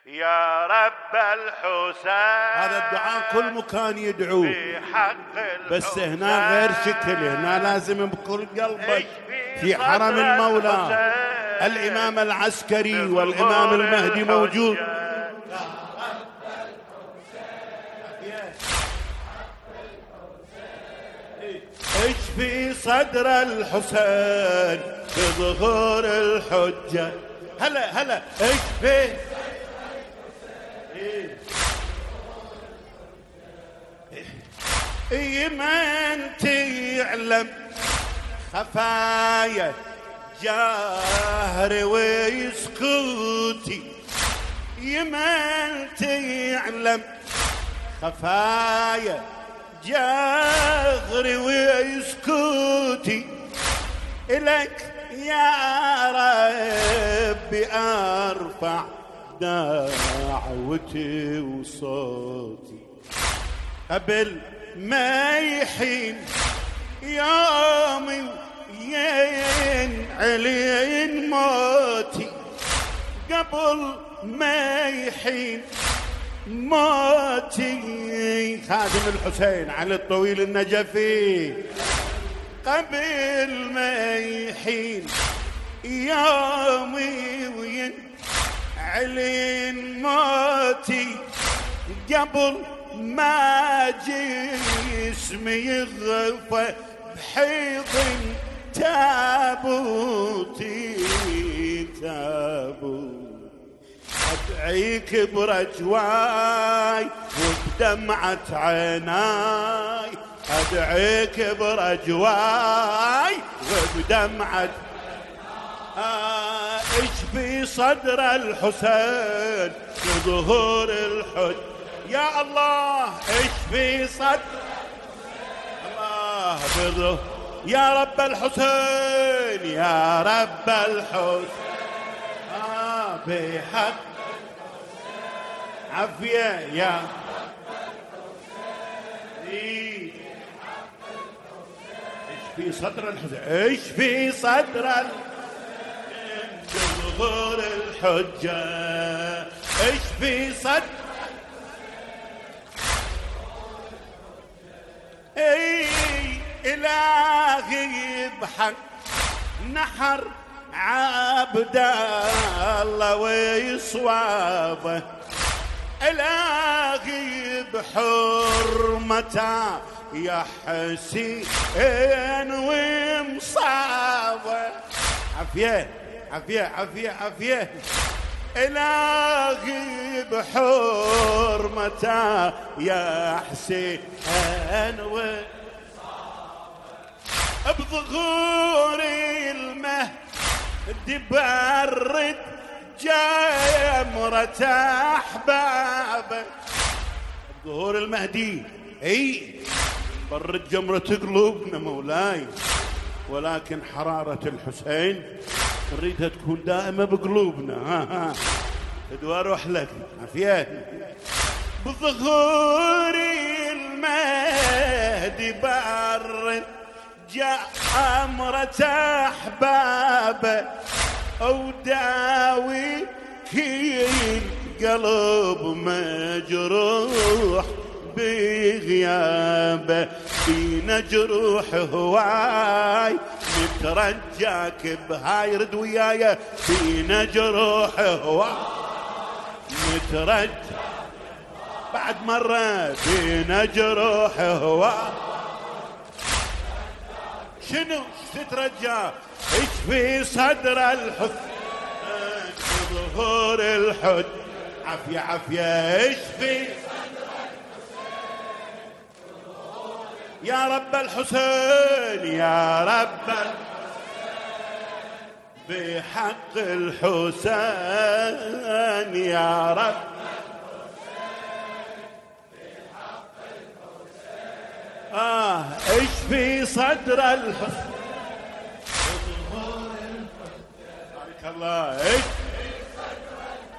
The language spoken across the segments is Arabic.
يا رب الحسين. هذا الدعاء كل مكان يدعوه، بس هنا غير شكل، هنا لازم بكل قلبك في حرم المولى. الإمام العسكري والإمام المهدي موجود. اشفي صدر الحسين بظهور الحجة. هلا هلا اشفي من تعلم خفايا جاهر ويسكتي، يمن تعلم خفايا جاهر ويسكتي، إلك يا ربي أرفع دعوتي وصوتي قبل ما يحين يومي ينعلن موتي، قبل ما يحين موتي. خادم الحسين علي الطويل النجفي، قبل ما يحين يومي وينعلن موتي، قبل ما جسمي يغفى بحيض تابوتي تابوت، أدعيك برجواي وبدمعة عيناي، أدعيك برجواي وبدمعة اشفي صدر الحسين بظهور الحج. يا الله اشفي صدر الله بظهور. يا رب الحسين يا رب الحسين بحق عافية يا اشفي صدر الحسين، اشفي صدر بظهور الحجة، اشفي صدر إلهي بحق نحر عبد الله ويصوابه، إلهي بحرمته يا حسين ومصابه. عافية عافية عافية عافية. إلهي بحرمته يا حسين بظهور المهدي برد جمرة أحبابه، بظهور المهدي اي برد جمرة قلوبنا مولاي، ولكن حرارة الحسين نريدها تكون دائمة بقلوبنا. ها ادوى اروح لك عافية. بظهور المهدي برد جمرة أحبابه، وداوي كل قلب مجروح بغيابه، فينا جروح هواي نترجاك بهاي رد وياي، فينا جروح هواي نترجاك بعد مرة، فينا جروح هواي شنو تترجى. اشفي صدر الحسين بظهور الحج. عافية عافية اشفي يا رب الحسين يا رب بحق الحسين يا رب اشفي صدر الحسين بارك الله. اشفي صدر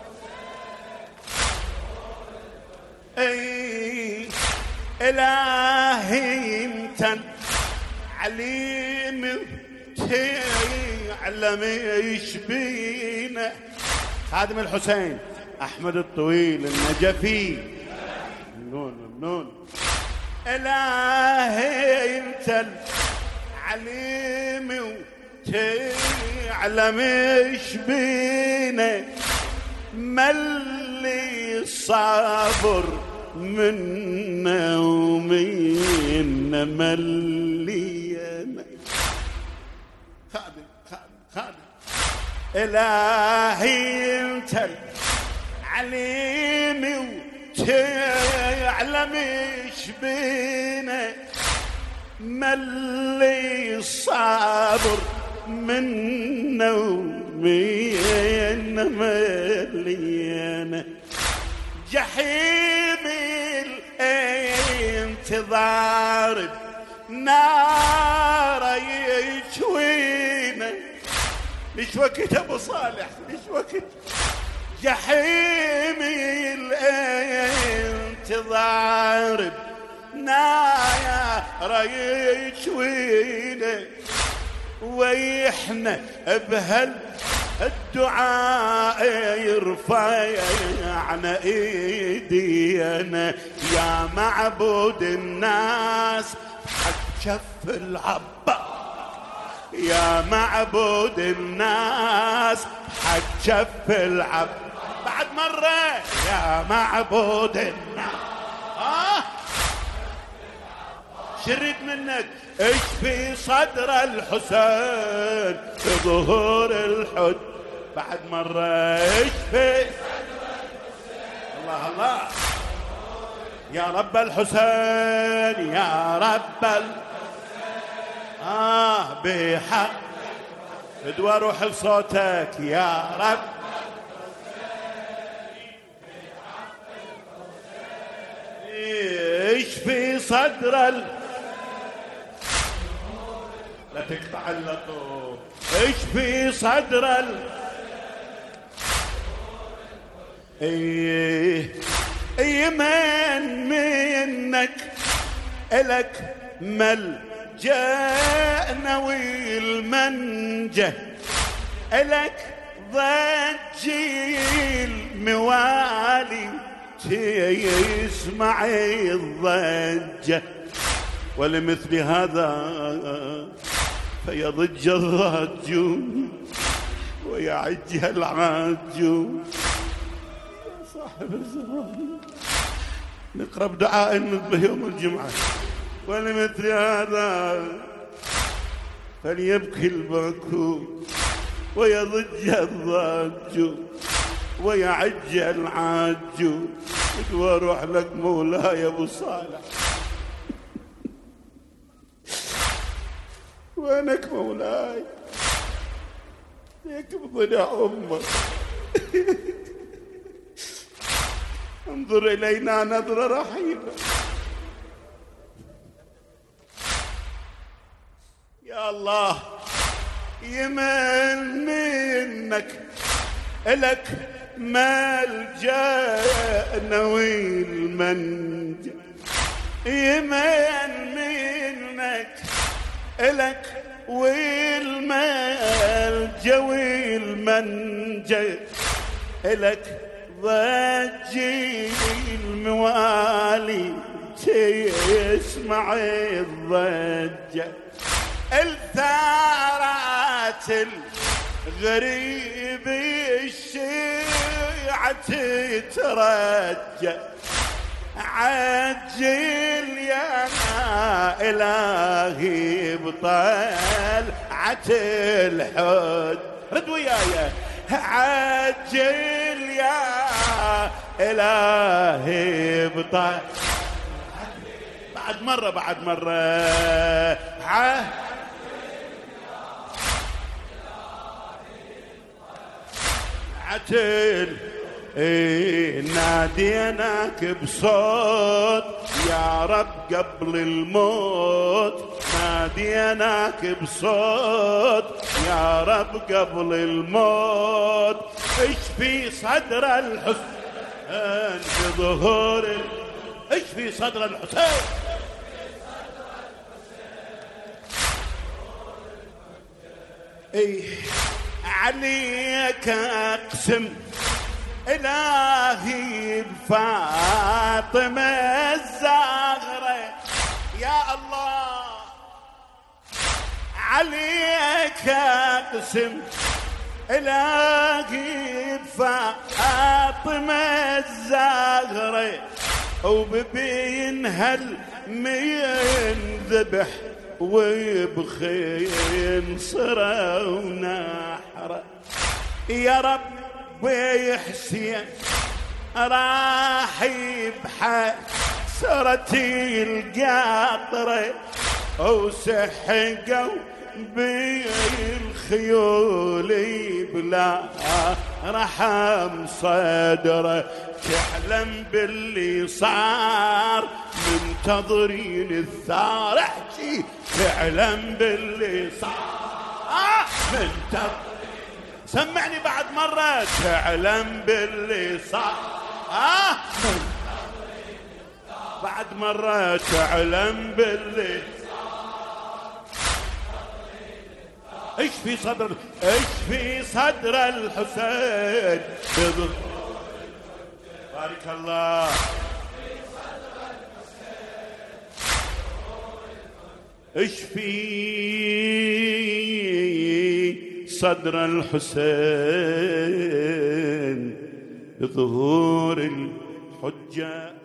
الحسين إلهي امتن عليم تعلم يشبينا. خادم الحسين أحمد الطويل النجفي. منون إلهي أنت العليم وتعلم إيش بينا، ملي الصبر منا ومنا ملينا. خادم إلهي أنت العليم وتعلم إيش بينا، ملي الصبر منا ومنا ملينا. جحيم الانتظار نار يشوينا. مش وقت ابو صالح، مش وقت. جحيم الانتظار نار يشوينا، ويحنا بهال الدعاء يرفعنا ايدينا. يا معبود الناس حق شف العباس، يا معبود الناس حق شف العباس. بعد مرة يا معبود الناس شريت منك ايش في صدر الحسين بظهور الحد. بعد مرة ايش في صدر الحسين. الله الله يا رب الحسين، يا رب الحسين بحق بدوى روح لصوتك. يا رب ايش في صدر لا تقطع اللطو. ايش في صدر من منك إلك ملجأنا والمنجة، إلك ضجي الموالي تسمع الضجة. ولمثل هذا فيضج الضج ويعج العاج. يا صاحب الزمان نقرأ بدعاء الندبة يوم الجمعة. ولمثل هذا فليبكي البكو ويضج الضج ويعج العاج. واروح لك مولاي ابو صالح. وينك مولاي؟ ليك بضلع امك. انظر الينا نظره رحيمه. يا الله يمن منك إلك ملجأنا والمنجأ. يمن منك إلك والملجأ والمنجأ، إلك ضجي الموالي تسمع الضجة. الثارات الغريب الشيعة تترجى، عجل يا إلهي بطلعة الحد. رد وياي عجل يا إلهي بطلعة. بعد مرة بعد مرة عتل ناديناك بصوت يا رب قبل الموت. ناديناك بصوت يا رب قبل الموت. ايش في صدر الحسين بظهور ايش في صدر الحسين. ايه عليك اقسم إلهي بفاطمة الزهرة يا الله عليك أقسم إلهي بفاطمة الزهرة وببينها المين ذبح وبخين صرا ونحرة يا رب حسين راح بحسرتي القاطرة وسحقوا بالخيول بلا رحم صدره تعلم باللي صار منتظرين الثار احكي تعلم باللي صار منتظرين سمعني بعد مرة تعلم باللي صار بعد مرة تعلم باللي ايش في صدر الحسين بارك الله ايش في صدر الحسين بظهور الحجة